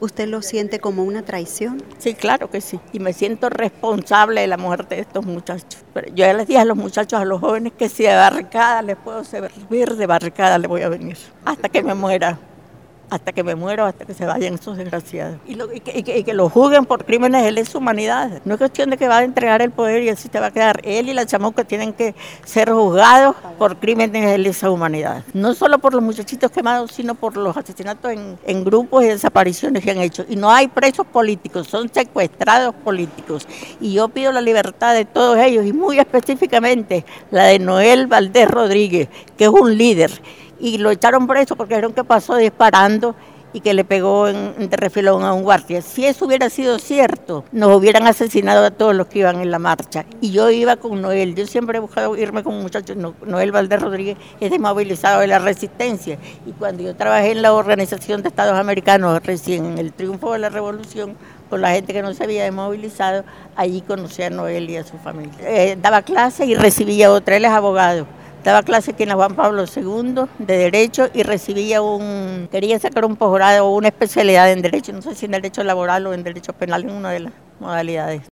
¿Usted lo siente como una traición? Sí, claro que sí. Y me siento responsable de la muerte de estos muchachos. Pero yo ya les dije a los muchachos, a los jóvenes, que si de barricada les puedo servir, de barricada les voy a venir. Hasta que me muera. Hasta que me muero, hasta que se vayan esos desgraciados. Y que lo juzguen por crímenes de lesa humanidad. No es cuestión de que va a entregar el poder y así te va a quedar. Él y la chamuca tienen que ser juzgados por crímenes de lesa humanidad. No solo por los muchachitos quemados, sino por los asesinatos en grupos y desapariciones que han hecho. Y no hay presos políticos, son secuestrados políticos. Y yo pido la libertad de todos ellos, y muy específicamente la de Noel Valdés Rodríguez, que es un líder. Y lo echaron preso porque dijeron que pasó disparando y que le pegó de refilón a un guardia. Si eso hubiera sido cierto, nos hubieran asesinado a todos los que iban en la marcha. Y yo iba con Noel, yo siempre he buscado irme con muchachos. Noel Valdés Rodríguez es desmovilizado de la Resistencia. Y cuando yo trabajé en la Organización de Estados Americanos, recién en el triunfo de la Revolución, con la gente que no se había desmovilizado, allí conocí a Noel y a su familia. Daba clase y recibía otra, él es abogado. Daba clase aquí en la Juan Pablo II de Derecho y recibía quería sacar un posgrado o una especialidad en Derecho, no sé si en Derecho Laboral o en Derecho Penal, en una de las modalidades.